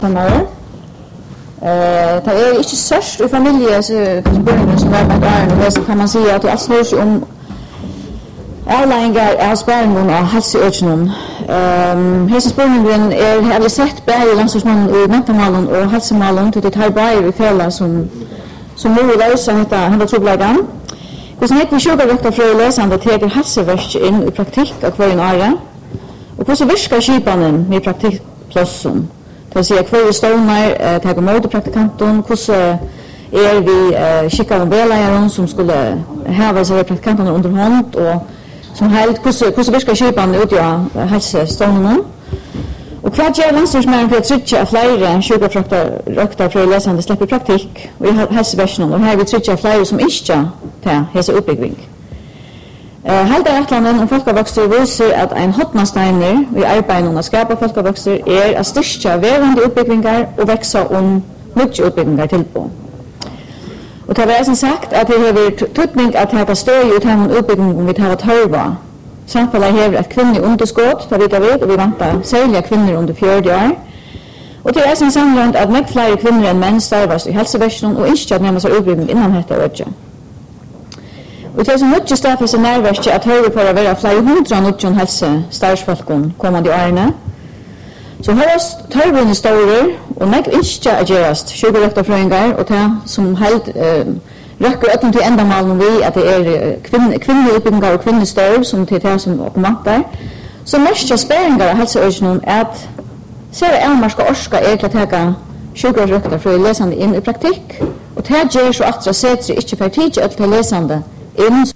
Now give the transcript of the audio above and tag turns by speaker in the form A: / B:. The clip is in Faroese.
A: Det är inte sörst i familje som var med där, så kan man säga att det snurrar sig om avläggingar av späringen och hälsoökningen. Hälsa spårningen har vi sett både landslagsmannen och mentamalen och hälsomalen till det här bara i fälla som nu löser detta hända trobläggan. Och sen heter vi sjukarvekta för läsande teger hälsoverk in i praktik av kvarjen året. Och på så virkar skipanen med praktikplatsen. Det vill säga kvar stånar, tager mot praktikanten, hvordan vi skickar om belägaren som skulle häva sig praktikanterna under hand och som helt hvordan virkar skipanen utgör hälsostånden. Och kvart gör landstyrsmären för att trycka flere sjukarvekta för läsande släpper praktik och i hälsoverkenen. Och här vi trycka flere som inte tar hälsa uppbyggning. Halda Atlanten om folkavokster viser at en hotnasteiner i arbeidet å skapa folkavokster at styrke verande utbyggingar og veksa mye utbyggingar tilpå. Og det var som sagt at det har tøtning at det støy ut her utbyggingen vi tar tørva. Samtidig har et kvinne underskott, det vet jeg og vi vantar særlige kvinner under 40 år. Og det er som sammenhånd at meg flere kvinner enn menn starvast i helseversjonen og ikke at nærmest utbygging innan dette året. Og det er så mye stafis i nærverket at høyre for å være flere 100 helsestarvsfolken kommande i årene. Så høyest tørvene store, og meg ikke er gjørast sjukarvektarfrøyngar, og det som helt røkker øtten til endamalen vi, at det er kvinneutbyggingar og kvinnestørv, som til det som oppmantar. Så mørkja spæringar av helseøkenen at ser elmarska orska til å teka sjukarvektarfrøy lesande inn i praktikk, og det gjør så at setre ikke for tid til lesande inn